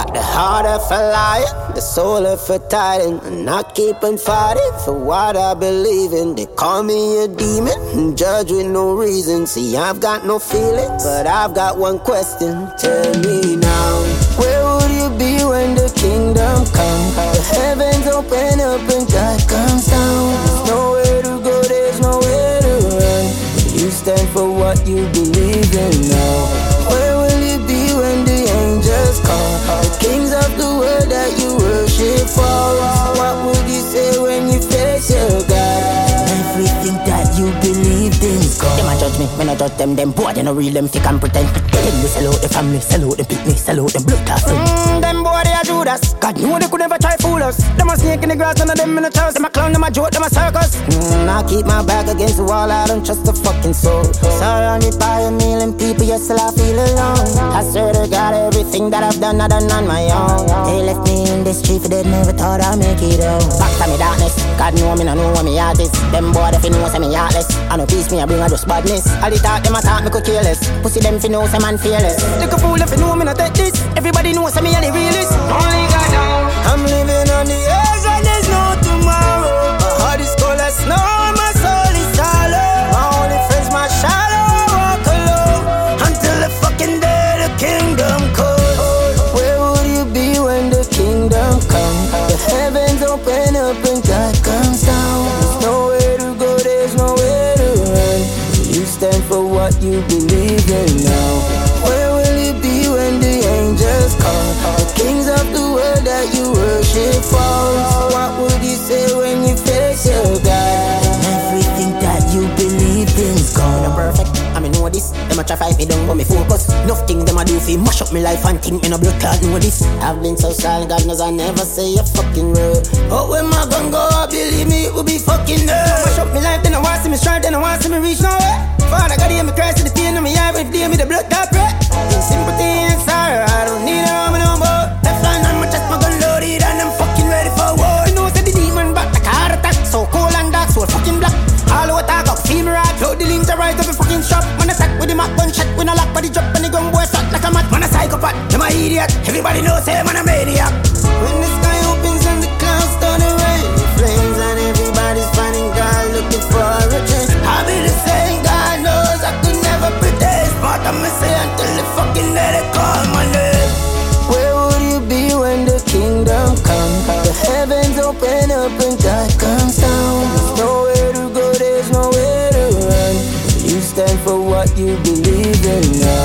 The heart of a lion, the soul of a titan. And I keep on fighting for what I believe in. They call me a demon and judge with no reason. See, I've got no feelings, but I've got one question. Tell me now, where would you be when the kingdom comes? The heavens open up and God comes down. There's nowhere to go, there's nowhere to run. You stand for what you believe in now. Where will you be when the angels call? The kings of the world that you worship for. What would you say when you face your God? Everything that you believed in is gone. Them a judge me, when I judge them boy, they no real, them fake and pretend. Then they sell out the family, sell out the picnic, sell out the blood clot friends. Them boy, they a Judas. God knew they could never try fool us. Them a snake in the grass, none of them in the house. Them a clown, them a joke, them a circus. I keep my back against the wall, I don't trust a fucking soul. Surrounded by a million people, yet still I feel alone. I swear to God, everything that I've done, I done on my own. They left me in the street, but they never thought I'd make it out. Back to me darkness, God know me, I know what me heart is. Them boy, they fi know say me heartless. I know peace me, I bring a just badness. All the talk, them a talk, me could careless. Pussy them fi know say man fearless. Little fool if you know me, no take this. Everybody knows say me are the realest. Only God knows. I'm living on the edge and there's no tomorrow. My heart is cold as snow and my soul is hollow. My only friends, my shadow, I walk alone until the fucking day the kingdom comes. Where would you be when the kingdom comes? The heavens open up and God comes down. There's nowhere to go, there's nowhere to run. You stand for what you believe in now. Where will you be when the angels call? The kings of the world that you worship for. What would you say when you face your God? Everything that you believed in is gone. I'm perfect, I mean know this. Them a try fight me down but me focus. Nothing them a do fi mash up me life and think me no blood clot know this. I've been so silent, God knows I never say a fucking word. But when my gun go up, believe me it will be fucking there. Mash up me life, then I want see me stride, then I want see me reach nowhere. Father God hear me cry, see the pain in my eye, every day me the blood that breath. In sympathy and sorrow, I don't need a arm no more. Left line on my chest, my gun loaded and I'm fucking ready for war. You know say the demon back like a heart attack, so cold and dark, so fucking black. All over talk up, feel me right, load the links to rise up a fucking shop. Man attack with the Mac gunshot, when I lock body drop and the gun boy shot like a mat. Man a psychopath, them a idiot, everybody knows say man a maniac. When the sky opens and the clouds start to rain, flames and everybody's finding God looking for a change. I be the same, God knows I could never pretend. But I'ma say until the fucking day they call my name. Where would you be when the kingdom comes? The heavens open up and God comes down. There's nowhere to go, there's nowhere to run. You stand for what you believe in now.